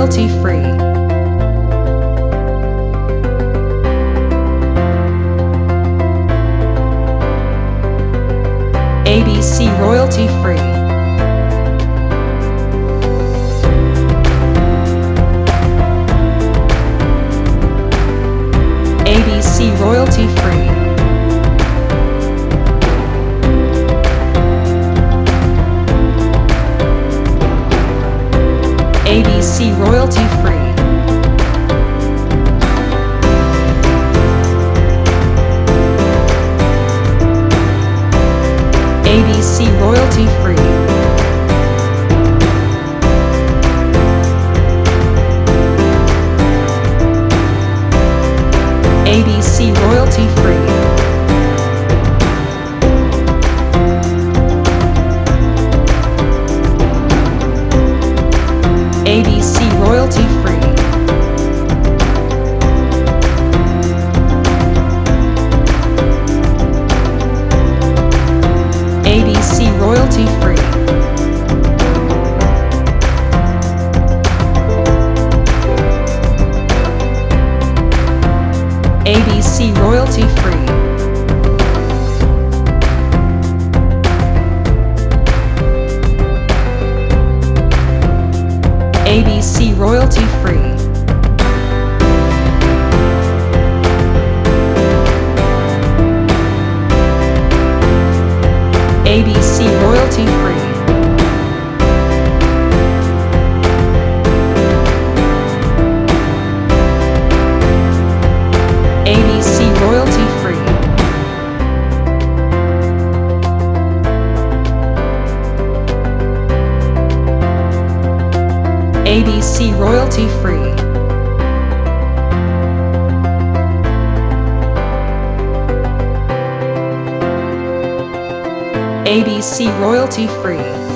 royalty free. ABC royalty free. ABC royalty free. ABC royalty free. ABC royalty free. ABC royalty free. ABC royalty free. ABC royalty free. ABC royalty free. ABC royalty free. ABC royalty free. ABC royalty free. ABC royalty free. ABC royalty free.